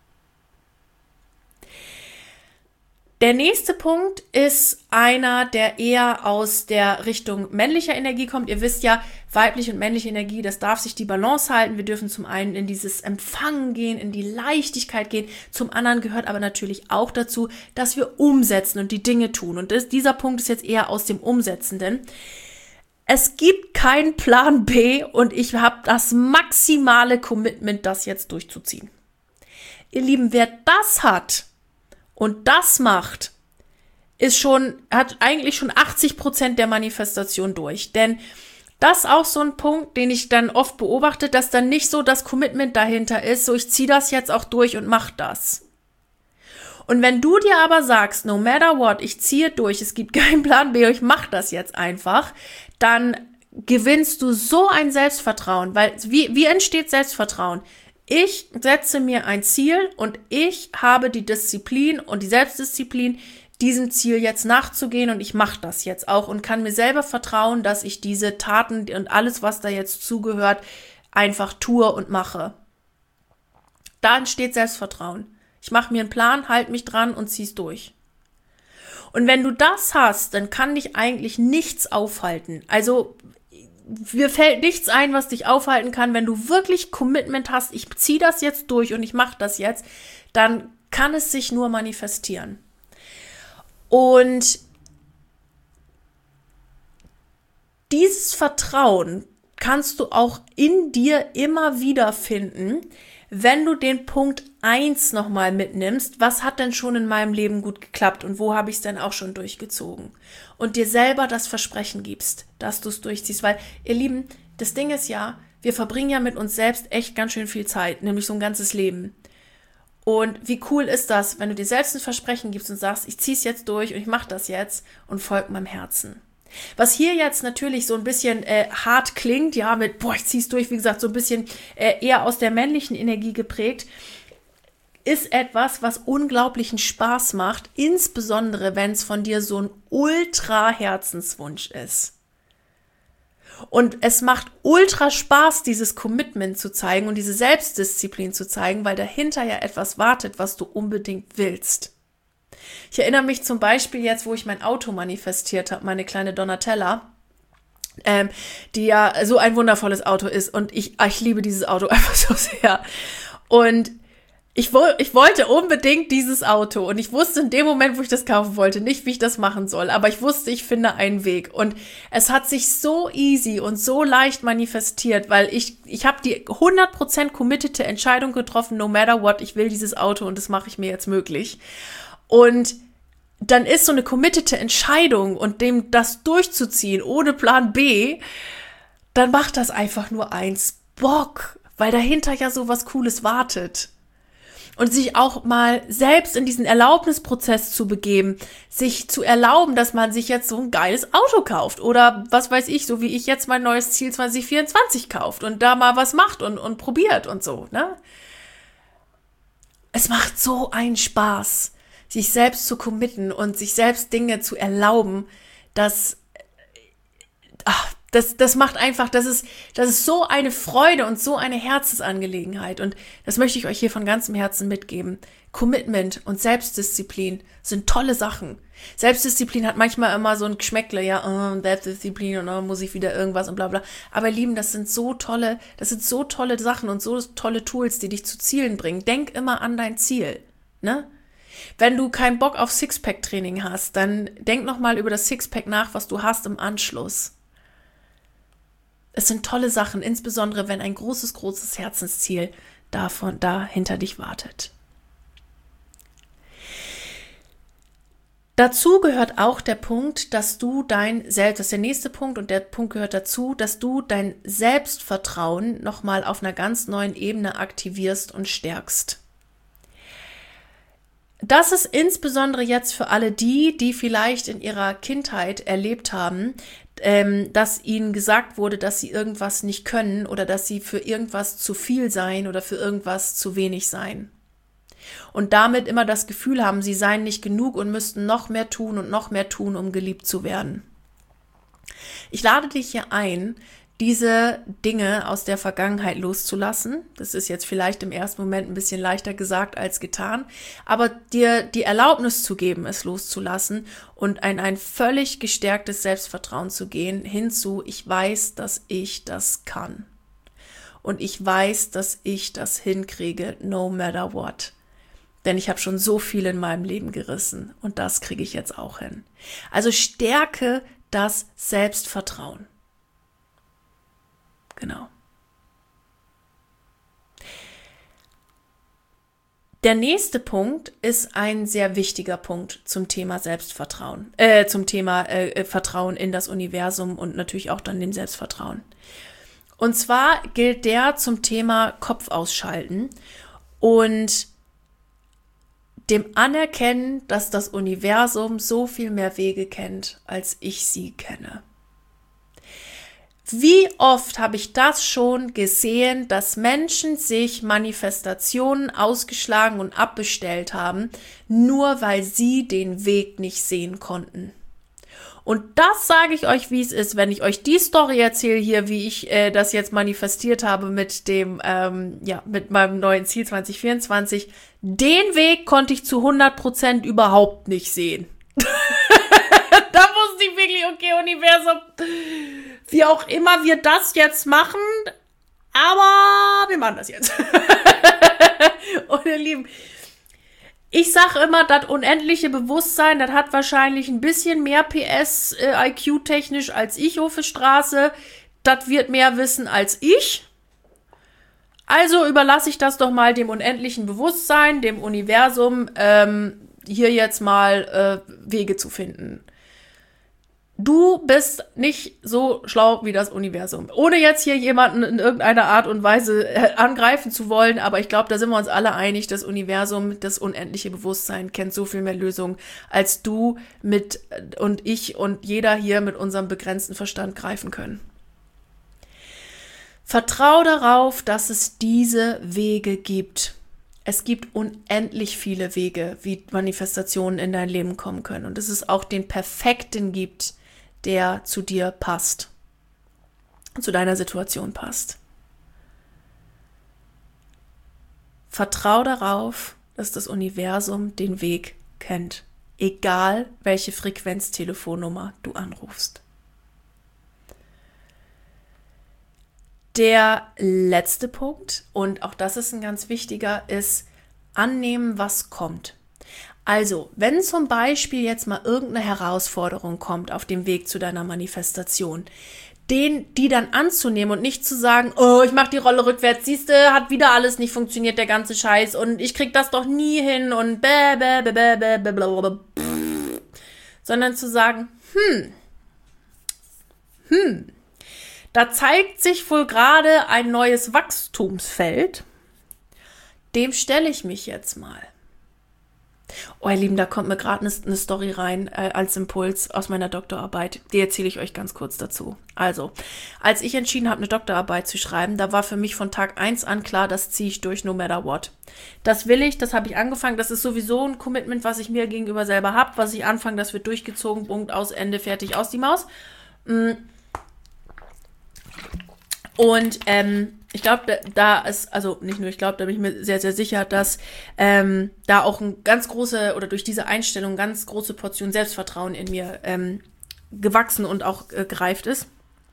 Der nächste Punkt ist einer, der eher aus der Richtung männlicher Energie kommt. Ihr wisst ja, weibliche und männliche Energie, das darf sich die Balance halten. Wir dürfen zum einen in dieses Empfangen gehen, in die Leichtigkeit gehen. Zum anderen gehört aber natürlich auch dazu, dass wir umsetzen und die Dinge tun. Und dieser Punkt ist jetzt eher aus dem Umsetzenden. Es gibt keinen Plan B und ich habe das maximale Commitment, das jetzt durchzuziehen. Ihr Lieben, wer das hat und das macht, hat eigentlich schon 80% der Manifestation durch. Denn das ist auch so ein Punkt, den ich dann oft beobachte, dass dann nicht so das Commitment dahinter ist, so ich ziehe das jetzt auch durch und mach das. Und wenn du dir aber sagst, no matter what, ich ziehe durch, es gibt keinen Plan B, ich mach das jetzt einfach, dann gewinnst du so ein Selbstvertrauen, weil wie entsteht Selbstvertrauen? Ich setze mir ein Ziel und ich habe die Disziplin und die Selbstdisziplin, diesem Ziel jetzt nachzugehen und ich mache das jetzt auch und kann mir selber vertrauen, dass ich diese Taten und alles, was da jetzt zugehört, einfach tue und mache. Da entsteht Selbstvertrauen. Ich mache mir einen Plan, halte mich dran und zieh's durch. Und wenn du das hast, dann kann dich eigentlich nichts aufhalten. Also mir fällt nichts ein, was dich aufhalten kann. Wenn du wirklich Commitment hast, ich ziehe das jetzt durch und ich mache das jetzt, dann kann es sich nur manifestieren. Und dieses Vertrauen kannst du auch in dir immer wieder finden, wenn du den Punkt 1 nochmal mitnimmst, was hat denn schon in meinem Leben gut geklappt und wo habe ich es denn auch schon durchgezogen? Und dir selber das Versprechen gibst, dass du es durchziehst. Weil, ihr Lieben, das Ding ist ja, wir verbringen ja mit uns selbst echt ganz schön viel Zeit, nämlich so ein ganzes Leben. Und wie cool ist das, wenn du dir selbst ein Versprechen gibst und sagst, ich ziehe es jetzt durch und ich mache das jetzt und folge meinem Herzen. Was hier jetzt natürlich so ein bisschen hart klingt, ja, mit, ich zieh's durch, wie gesagt, so ein bisschen eher aus der männlichen Energie geprägt, ist etwas, was unglaublichen Spaß macht, insbesondere wenn es von dir so ein Ultra-Herzenswunsch ist. Und es macht ultra Spaß, dieses Commitment zu zeigen und diese Selbstdisziplin zu zeigen, weil dahinter ja etwas wartet, was du unbedingt willst. Ich erinnere mich zum Beispiel jetzt, wo ich mein Auto manifestiert habe, meine kleine Donatella, die ja so ein wundervolles Auto ist und ich liebe dieses Auto einfach so sehr. Und ich wollte unbedingt dieses Auto und ich wusste in dem Moment, wo ich das kaufen wollte, nicht, wie ich das machen soll, aber ich wusste, ich finde einen Weg und es hat sich so easy und so leicht manifestiert, weil ich habe die 100% committete Entscheidung getroffen, no matter what, ich will dieses Auto und das mache ich mir jetzt möglich. Und dann ist so eine committete Entscheidung und dem das durchzuziehen ohne Plan B, dann macht das einfach nur eins Bock, weil dahinter ja so was Cooles wartet. Und sich auch mal selbst in diesen Erlaubnisprozess zu begeben, sich zu erlauben, dass man sich jetzt so ein geiles Auto kauft oder was weiß ich, so wie ich jetzt mein neues Ziel 2024 kauft und da mal was macht und probiert und so, ne? Es macht so einen Spaß, sich selbst zu committen und sich selbst Dinge zu erlauben, das macht einfach, das ist so eine Freude und so eine Herzensangelegenheit. Und das möchte ich euch hier von ganzem Herzen mitgeben. Commitment und Selbstdisziplin sind tolle Sachen. Selbstdisziplin hat manchmal immer so ein Geschmäckle, ja, Selbstdisziplin und muss ich wieder irgendwas und bla bla. Aber Lieben, das sind so tolle Sachen und so tolle Tools, die dich zu Zielen bringen. Denk immer an dein Ziel, ne? Wenn du keinen Bock auf Sixpack-Training hast, dann denk nochmal über das Sixpack nach, was du hast im Anschluss. Es sind tolle Sachen, insbesondere wenn ein großes Herzensziel da hinter dich wartet. Dazu gehört auch der Punkt, dass du das ist der nächste Punkt und der Punkt gehört dazu, dass du dein Selbstvertrauen nochmal auf einer ganz neuen Ebene aktivierst und stärkst. Das ist insbesondere jetzt für alle die vielleicht in ihrer Kindheit erlebt haben, dass ihnen gesagt wurde, dass sie irgendwas nicht können oder dass sie für irgendwas zu viel seien oder für irgendwas zu wenig seien. Und damit immer das Gefühl haben, sie seien nicht genug und müssten noch mehr tun, um geliebt zu werden. Ich lade dich hier ein, diese Dinge aus der Vergangenheit loszulassen. Das ist jetzt vielleicht im ersten Moment ein bisschen leichter gesagt als getan, aber dir die Erlaubnis zu geben, es loszulassen und ein völlig gestärktes Selbstvertrauen zu gehen, hinzu, ich weiß, dass ich das kann. Und ich weiß, dass ich das hinkriege, no matter what. Denn ich habe schon so viel in meinem Leben gerissen und das kriege ich jetzt auch hin. Also stärke das Selbstvertrauen. Genau. Der nächste Punkt ist ein sehr wichtiger Punkt zum Thema Selbstvertrauen, zum Thema Vertrauen in das Universum und natürlich auch dann dem Selbstvertrauen. Und zwar gilt der zum Thema Kopf ausschalten und dem Anerkennen, dass das Universum so viel mehr Wege kennt, als ich sie kenne. Wie oft habe ich das schon gesehen, dass Menschen sich Manifestationen ausgeschlagen und abbestellt haben, nur weil sie den Weg nicht sehen konnten. Und das sage ich euch, wie es ist, wenn ich euch die Story erzähle hier, wie ich das jetzt manifestiert habe mit mit meinem neuen Ziel 2024. Den Weg konnte ich zu 100% überhaupt nicht sehen. Da wusste ich wirklich, okay, Universum, wie auch immer wir das jetzt machen, aber wir machen das jetzt. Und ihr Lieben, ich sage immer, das unendliche Bewusstsein, das hat wahrscheinlich ein bisschen mehr PS IQ-technisch als ich auf der Straße. Das wird mehr wissen als ich. Also überlasse ich das doch mal dem unendlichen Bewusstsein, dem Universum, hier jetzt mal Wege zu finden. Du bist nicht so schlau wie das Universum. Ohne jetzt hier jemanden in irgendeiner Art und Weise angreifen zu wollen, aber ich glaube, da sind wir uns alle einig, das Universum, das unendliche Bewusstsein kennt so viel mehr Lösungen, als du mit und ich und jeder hier mit unserem begrenzten Verstand greifen können. Vertrau darauf, dass es diese Wege gibt. Es gibt unendlich viele Wege, wie Manifestationen in dein Leben kommen können. Und dass es auch den perfekten gibt, der zu dir passt, zu deiner Situation passt. Vertrau darauf, dass das Universum den Weg kennt, egal welche Frequenztelefonnummer du anrufst. Der letzte Punkt, und auch das ist ein ganz wichtiger, ist annehmen, was kommt. Also, wenn zum Beispiel jetzt mal irgendeine Herausforderung kommt auf dem Weg zu deiner Manifestation, die dann anzunehmen und nicht zu sagen, oh, ich mache die Rolle rückwärts, siehste, hat wieder alles nicht funktioniert, der ganze Scheiß und ich krieg das doch nie hin und sondern zu sagen, da zeigt sich wohl gerade ein neues Wachstumsfeld. dem stelle ich mich jetzt mal. Oh, ihr Lieben, da kommt mir gerade eine Story rein als Impuls aus meiner Doktorarbeit. Die erzähle ich euch ganz kurz dazu. Also, als ich entschieden habe, eine Doktorarbeit zu schreiben, da war für mich von Tag 1 an klar, das ziehe ich durch, no matter what. Das will ich, das habe ich angefangen. Das ist sowieso ein Commitment, was ich mir gegenüber selber habe, was ich anfange, das wird durchgezogen, Punkt, aus, Ende, fertig, aus die Maus. Und ich glaube, da ist, also nicht nur ich glaube, da bin ich mir sehr, sehr sicher, dass da auch ein ganz große, oder durch diese Einstellung ganz große Portion Selbstvertrauen in mir gewachsen und auch gereift ist.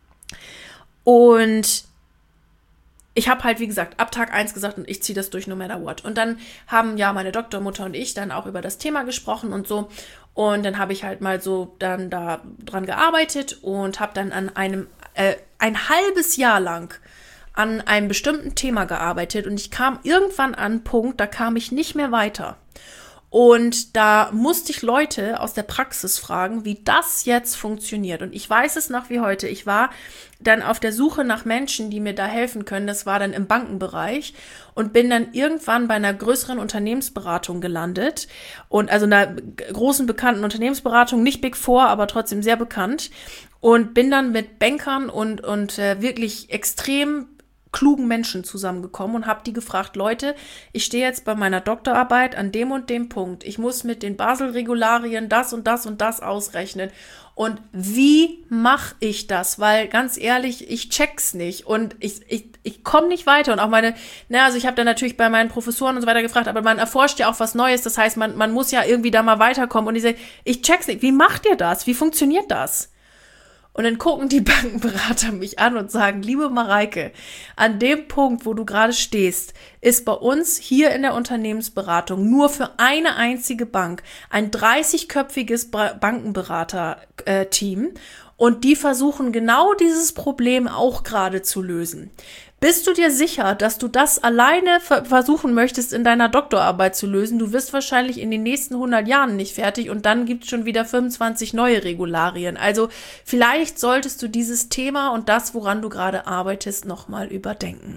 Und ich habe halt, wie gesagt, ab Tag 1 gesagt, und ich ziehe das durch no matter what. Und dann haben ja meine Doktormutter und ich dann auch über das Thema gesprochen und so. Und dann habe ich halt mal so dann da dran gearbeitet und habe dann an ein halbes Jahr lang an einem bestimmten Thema gearbeitet. Und ich kam irgendwann an einen Punkt, da kam ich nicht mehr weiter. Und da musste ich Leute aus der Praxis fragen, wie das jetzt funktioniert. Und ich weiß es noch wie heute. Ich war dann auf der Suche nach Menschen, die mir da helfen können. Das war dann im Bankenbereich und bin dann irgendwann bei einer größeren Unternehmensberatung gelandet. Und also einer großen, bekannten Unternehmensberatung, nicht Big Four, aber trotzdem sehr bekannt. Und bin dann mit Bankern und wirklich extrem klugen Menschen zusammengekommen und habe die gefragt, Leute, ich stehe jetzt bei meiner Doktorarbeit an dem und dem Punkt. Ich muss mit den Basel-Regularien das und das und das ausrechnen. Und wie mache ich das? Weil ganz ehrlich, ich check's nicht und ich komme nicht weiter. Und auch also ich habe dann natürlich bei meinen Professoren und so weiter gefragt, aber man erforscht ja auch was Neues. Das heißt, man muss ja irgendwie da mal weiterkommen. Und ich check's nicht. Wie macht ihr das? Wie funktioniert das? Und dann gucken die Bankenberater mich an und sagen, liebe Mareike, an dem Punkt, wo du gerade stehst, ist bei uns hier in der Unternehmensberatung nur für eine einzige Bank ein 30-köpfiges Bankenberater-Team und die versuchen genau dieses Problem auch gerade zu lösen. Bist du dir sicher, dass du das alleine versuchen möchtest, in deiner Doktorarbeit zu lösen? Du wirst wahrscheinlich in den nächsten 100 Jahren nicht fertig und dann gibt es schon wieder 25 neue Regularien. Also vielleicht solltest du dieses Thema und das, woran du gerade arbeitest, nochmal überdenken.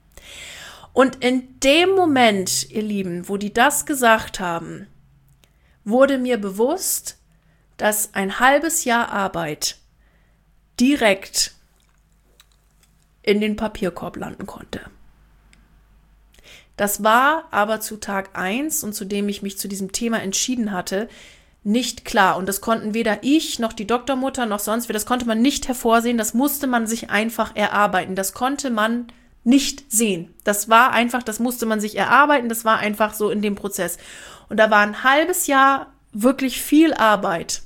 Und in dem Moment, ihr Lieben, wo die das gesagt haben, wurde mir bewusst, dass ein halbes Jahr Arbeit direkt in den Papierkorb landen konnte. Das war aber zu Tag 1 und zu dem ich mich zu diesem Thema entschieden hatte, nicht klar. Und das konnten weder ich noch die Doktormutter noch sonst wer, das konnte man nicht hervorsehen, das musste man sich einfach erarbeiten. Das konnte man nicht sehen. Das war einfach, das musste man sich erarbeiten, das war einfach so in dem Prozess. Und da war ein halbes Jahr wirklich viel Arbeit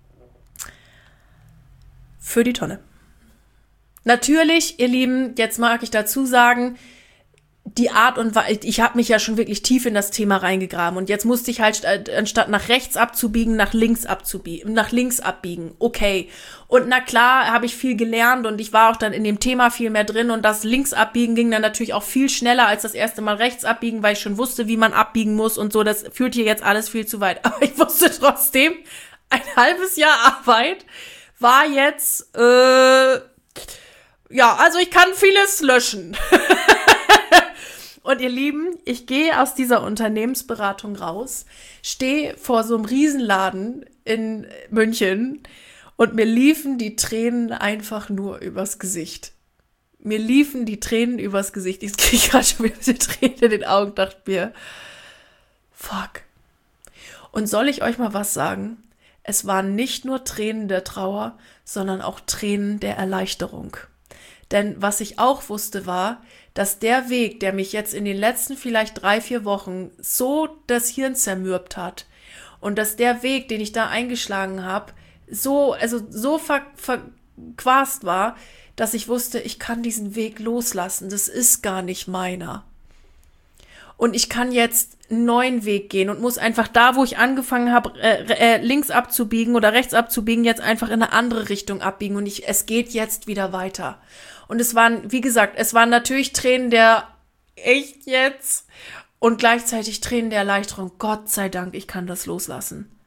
für die Tonne. Natürlich, ihr Lieben, jetzt mag ich dazu sagen, die Art und Weise, ich habe mich ja schon wirklich tief in das Thema reingegraben und jetzt musste ich halt, anstatt nach rechts abzubiegen, nach links abbiegen. Okay. Und na klar, habe ich viel gelernt und ich war auch dann in dem Thema viel mehr drin und das links abbiegen ging dann natürlich auch viel schneller als das erste Mal rechts abbiegen, weil ich schon wusste, wie man abbiegen muss und so. Das führt hier jetzt alles viel zu weit. Aber ich wusste trotzdem, ein halbes Jahr Arbeit war jetzt, also ich kann vieles löschen. Und ihr Lieben, ich gehe aus dieser Unternehmensberatung raus, stehe vor so einem Riesenladen in München und mir liefen die Tränen einfach nur übers Gesicht. Mir liefen die Tränen übers Gesicht. Ich kriege gerade schon wieder die Tränen in den Augen, dachte mir, fuck. Und soll ich euch mal was sagen? Es waren nicht nur Tränen der Trauer, sondern auch Tränen der Erleichterung. Denn was ich auch wusste war, dass der Weg, der mich jetzt in den letzten vielleicht 3-4 Wochen so das Hirn zermürbt hat und dass der Weg, den ich da eingeschlagen habe, so verquast war, dass ich wusste, ich kann diesen Weg loslassen. Das ist gar nicht meiner. Und ich kann jetzt einen neuen Weg gehen und muss einfach da, wo ich angefangen habe, links abzubiegen oder rechts abzubiegen, jetzt einfach in eine andere Richtung abbiegen und es geht jetzt wieder weiter. Und es waren, wie gesagt, natürlich Tränen der echt jetzt und gleichzeitig Tränen der Erleichterung. Gott sei Dank, ich kann das loslassen.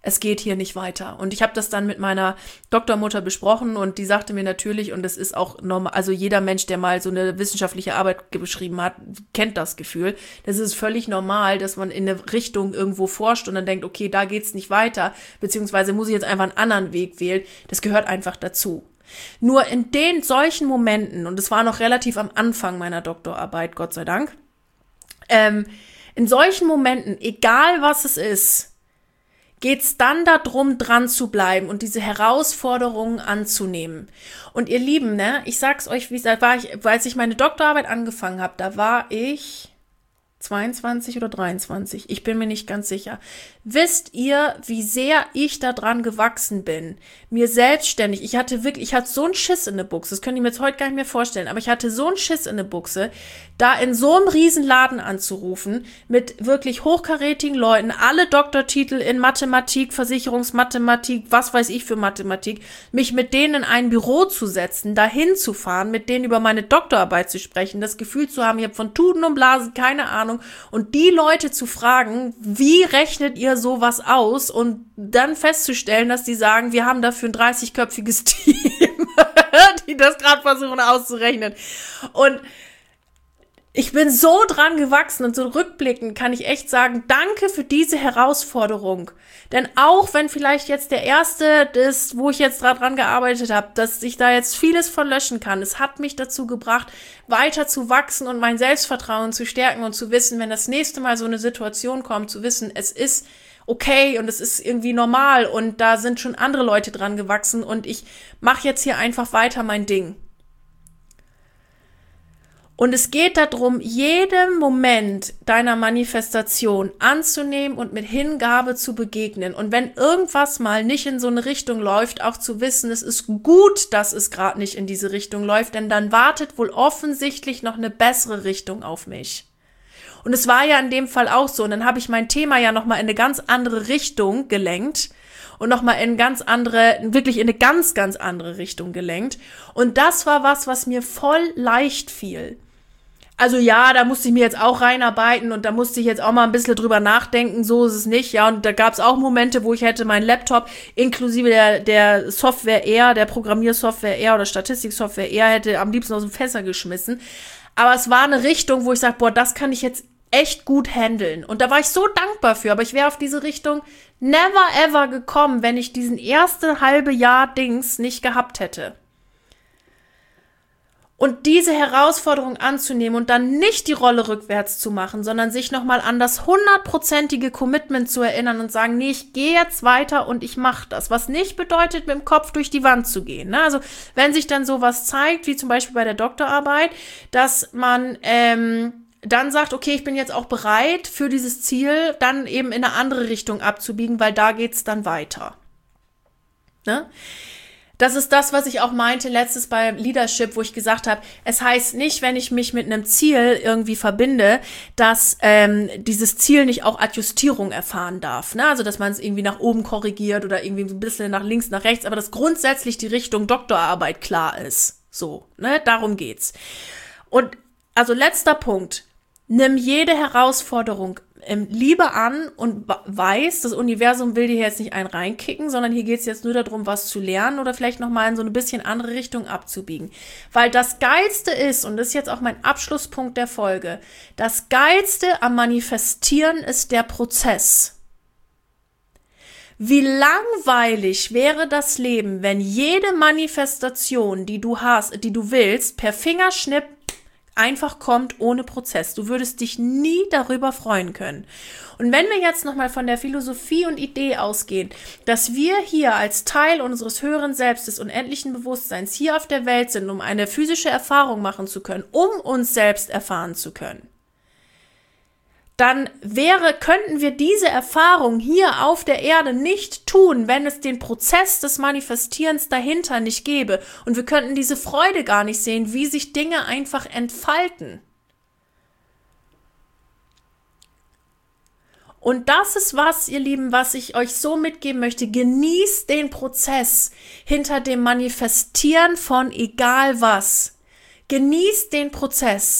es geht hier nicht weiter. Und ich habe das dann mit meiner Doktormutter besprochen und die sagte mir natürlich, und das ist auch normal, also jeder Mensch, der mal so eine wissenschaftliche Arbeit geschrieben hat, kennt das Gefühl. Das ist völlig normal, dass man in eine Richtung irgendwo forscht und dann denkt, okay, da geht's nicht weiter, beziehungsweise muss ich jetzt einfach einen anderen Weg wählen. Das gehört einfach dazu. Nur in den solchen Momenten, und es war noch relativ am Anfang meiner Doktorarbeit, Gott sei Dank, in solchen Momenten, egal was es ist, geht's dann darum, dran zu bleiben und diese Herausforderungen anzunehmen. Und ihr Lieben, ne, ich sag's euch, als ich meine Doktorarbeit angefangen habe, da war ich 22 oder 23, ich bin mir nicht ganz sicher. Wisst ihr, wie sehr ich da dran gewachsen bin? Mir selbstständig, ich hatte so einen Schiss in der Buchse, das könnt ihr mir jetzt heute gar nicht mehr vorstellen, aber ich hatte so einen Schiss in der Buchse, da in so einem riesen Laden anzurufen, mit wirklich hochkarätigen Leuten, alle Doktortitel in Mathematik, Versicherungsmathematik, was weiß ich für Mathematik, mich mit denen in ein Büro zu setzen, dahin zu fahren, mit denen über meine Doktorarbeit zu sprechen, das Gefühl zu haben, ich habe von Tuten und Blasen keine Ahnung, und die Leute zu fragen, wie rechnet ihr sowas aus, und dann festzustellen, dass die sagen, wir haben dafür ein 30-köpfiges Team, die das gerade versuchen auszurechnen. Und ich bin so dran gewachsen und so rückblickend kann ich echt sagen, danke für diese Herausforderung. Denn auch wenn vielleicht jetzt der erste ist, wo ich jetzt dran gearbeitet habe, dass ich da jetzt vieles von löschen kann, es hat mich dazu gebracht, weiter zu wachsen und mein Selbstvertrauen zu stärken und zu wissen, wenn das nächste Mal so eine Situation kommt, zu wissen, es ist okay und es ist irgendwie normal und da sind schon andere Leute dran gewachsen und ich mache jetzt hier einfach weiter mein Ding. Und es geht darum, jeden Moment deiner Manifestation anzunehmen und mit Hingabe zu begegnen. Und wenn irgendwas mal nicht in so eine Richtung läuft, auch zu wissen, es ist gut, dass es gerade nicht in diese Richtung läuft, denn dann wartet wohl offensichtlich noch eine bessere Richtung auf mich. Und es war ja in dem Fall auch so. Und dann habe ich mein Thema ja nochmal in eine ganz andere Richtung gelenkt. Und nochmal wirklich in eine ganz, ganz andere Richtung gelenkt. Und das war was mir voll leicht fiel. Also ja, da musste ich mir jetzt auch reinarbeiten und da musste ich jetzt auch mal ein bisschen drüber nachdenken, so ist es nicht, ja, und da gab es auch Momente, wo ich hätte meinen Laptop inklusive der Software der Programmiersoftware oder Statistiksoftware hätte am liebsten aus dem Fenster geschmissen, aber es war eine Richtung, wo ich sage, boah, das kann ich jetzt echt gut handeln und da war ich so dankbar für, aber ich wäre auf diese Richtung never ever gekommen, wenn ich diesen erste halbe Jahr Dings nicht gehabt hätte. Und diese Herausforderung anzunehmen und dann nicht die Rolle rückwärts zu machen, sondern sich nochmal an das 100%ige Commitment zu erinnern und sagen, nee, ich gehe jetzt weiter und ich mache das. Was nicht bedeutet, mit dem Kopf durch die Wand zu gehen. Ne? Also wenn sich dann sowas zeigt, wie zum Beispiel bei der Doktorarbeit, dass man dann sagt, okay, ich bin jetzt auch bereit für dieses Ziel, dann eben in eine andere Richtung abzubiegen, weil da geht's dann weiter. Ne? Das ist das, was ich auch meinte letztes beim Leadership, wo ich gesagt habe, es heißt nicht, wenn ich mich mit einem Ziel irgendwie verbinde, dass dieses Ziel nicht auch Adjustierung erfahren darf. Ne? Also, dass man es irgendwie nach oben korrigiert oder irgendwie so ein bisschen nach links, nach rechts, aber dass grundsätzlich die Richtung Doktorarbeit klar ist. So, ne? Darum geht's. Und also letzter Punkt. Nimm jede Herausforderung Liebe an und weiß, das Universum will dir jetzt nicht einen reinkicken, sondern hier geht es jetzt nur darum, was zu lernen oder vielleicht nochmal in so ein bisschen andere Richtung abzubiegen. Weil das Geilste ist, und das ist jetzt auch mein Abschlusspunkt der Folge, das Geilste am Manifestieren ist der Prozess. Wie langweilig wäre das Leben, wenn jede Manifestation, die du willst, per Fingerschnipp einfach kommt ohne Prozess. Du würdest dich nie darüber freuen können. Und wenn wir jetzt nochmal von der Philosophie und Idee ausgehen, dass wir hier als Teil unseres höheren Selbst, des unendlichen Bewusstseins hier auf der Welt sind, um eine physische Erfahrung machen zu können, um uns selbst erfahren zu können, dann könnten wir diese Erfahrung hier auf der Erde nicht tun, wenn es den Prozess des Manifestierens dahinter nicht gäbe. Und wir könnten diese Freude gar nicht sehen, wie sich Dinge einfach entfalten. Und das ist was, ihr Lieben, was ich euch so mitgeben möchte. Genießt den Prozess hinter dem Manifestieren von egal was. Genießt den Prozess.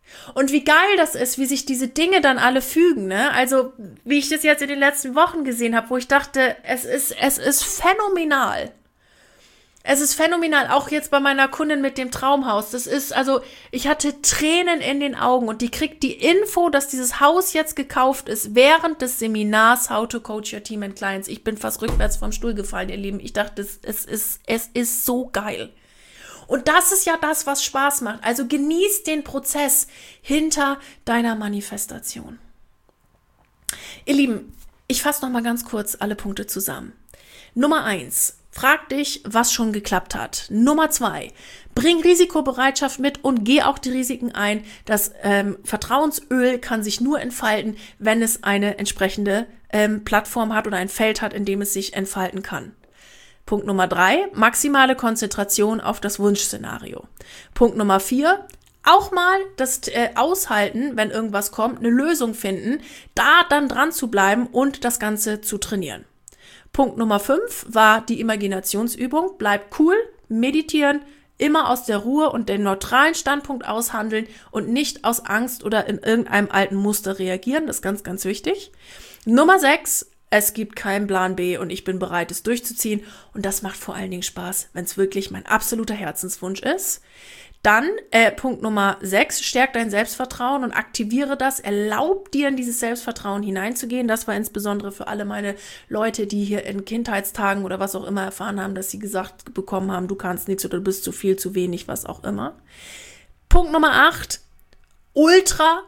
Und wie geil das ist, wie sich diese Dinge dann alle fügen, ne? Also, wie ich das jetzt in den letzten Wochen gesehen habe, wo ich dachte, es ist phänomenal. Es ist phänomenal, auch jetzt bei meiner Kundin mit dem Traumhaus. Ich hatte Tränen in den Augen und die kriegt die Info, dass dieses Haus jetzt gekauft ist, während des Seminars How to Coach Your Team and Clients. Ich bin fast rückwärts vom Stuhl gefallen, ihr Lieben. Ich dachte, es ist so geil. Und das ist ja das, was Spaß macht. Also genieß den Prozess hinter deiner Manifestation. Ihr Lieben, ich fasse noch mal ganz kurz alle Punkte zusammen. Nummer 1. Frag dich, was schon geklappt hat. Nummer 2, bring Risikobereitschaft mit und geh auch die Risiken ein. Das Vertrauensöl kann sich nur entfalten, wenn es eine entsprechende Plattform hat oder ein Feld hat, in dem es sich entfalten kann. Punkt Nummer 3, maximale Konzentration auf das Wunschszenario. Punkt Nummer 4, auch mal das aushalten, wenn irgendwas kommt, eine Lösung finden, da dann dran zu bleiben und das Ganze zu trainieren. Punkt Nummer 5 war die Imaginationsübung. Bleib cool, meditieren, immer aus der Ruhe und den neutralen Standpunkt aushandeln und nicht aus Angst oder in irgendeinem alten Muster reagieren. Das ist ganz, ganz wichtig. Nummer 6, es gibt keinen Plan B und ich bin bereit, es durchzuziehen. Und das macht vor allen Dingen Spaß, wenn es wirklich mein absoluter Herzenswunsch ist. Dann Punkt Nummer 6, stärk dein Selbstvertrauen und aktiviere das, erlaub dir in dieses Selbstvertrauen hineinzugehen. Das war insbesondere für alle meine Leute, die hier in Kindheitstagen oder was auch immer erfahren haben, dass sie gesagt bekommen haben, du kannst nichts oder du bist zu viel, zu wenig, was auch immer. Punkt Nummer 8, ultra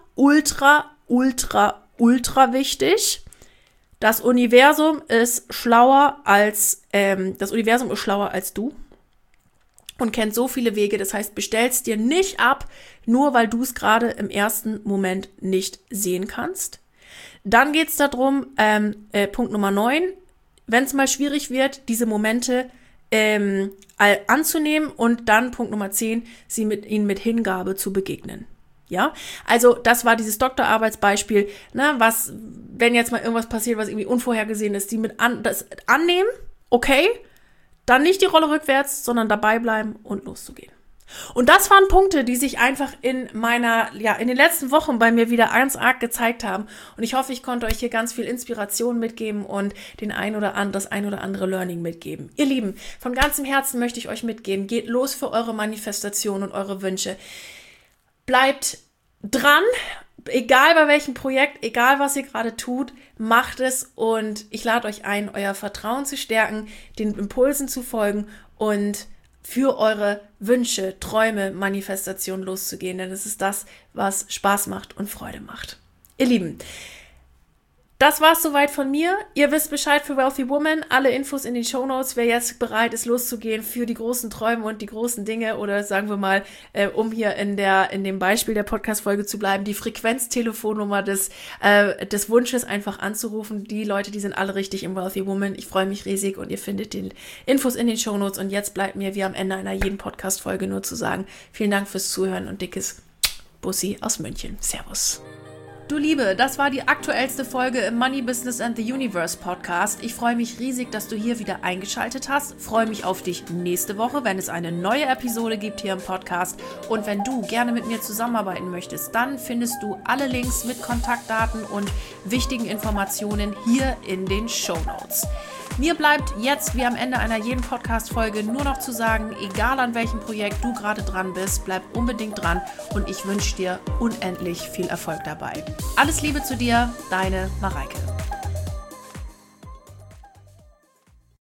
wichtig. Das Universum ist schlauer als du. Und kennt so viele Wege, das heißt, bestellst dir nicht ab, nur weil du es gerade im ersten Moment nicht sehen kannst. Dann geht es darum, Punkt Nummer 9, wenn es mal schwierig wird, diese Momente anzunehmen und dann Punkt Nummer 10, ihnen mit Hingabe zu begegnen. Ja, also das war dieses Doktorarbeitsbeispiel, ne, wenn jetzt mal irgendwas passiert, was irgendwie unvorhergesehen ist, das annehmen, okay, dann nicht die Rolle rückwärts, sondern dabei bleiben und loszugehen. Und das waren Punkte, die sich einfach in den letzten Wochen bei mir wieder ganz arg gezeigt haben. Und ich hoffe, ich konnte euch hier ganz viel Inspiration mitgeben und das ein oder andere Learning mitgeben. Ihr Lieben, von ganzem Herzen möchte ich euch mitgeben, geht los für eure Manifestation und eure Wünsche. Bleibt dran, egal bei welchem Projekt, egal was ihr gerade tut, macht es und ich lade euch ein, euer Vertrauen zu stärken, den Impulsen zu folgen und für eure Wünsche, Träume, Manifestationen loszugehen, denn es ist das, was Spaß macht und Freude macht. Ihr Lieben, das war's soweit von mir. Ihr wisst Bescheid für Wealthy Woman. Alle Infos in den Shownotes. Wer jetzt bereit ist, loszugehen für die großen Träume und die großen Dinge oder sagen wir mal, um hier in dem Beispiel der Podcast-Folge zu bleiben, die Frequenztelefonnummer des Wunsches einfach anzurufen. Die Leute, die sind alle richtig im Wealthy Woman. Ich freue mich riesig und ihr findet die Infos in den Shownotes. Und jetzt bleibt mir wie am Ende einer jeden Podcast-Folge nur zu sagen, vielen Dank fürs Zuhören und dickes Bussi aus München. Servus. Du Liebe, das war die aktuellste Folge im Money Business and the Universe Podcast. Ich freue mich riesig, dass du hier wieder eingeschaltet hast. Freue mich auf dich nächste Woche, wenn es eine neue Episode gibt hier im Podcast. Und wenn du gerne mit mir zusammenarbeiten möchtest, dann findest du alle Links mit Kontaktdaten und wichtigen Informationen hier in den Shownotes. Mir bleibt jetzt, wie am Ende einer jeden Podcast-Folge, nur noch zu sagen, egal an welchem Projekt du gerade dran bist, bleib unbedingt dran und ich wünsche dir unendlich viel Erfolg dabei. Alles Liebe zu dir, deine Mareike.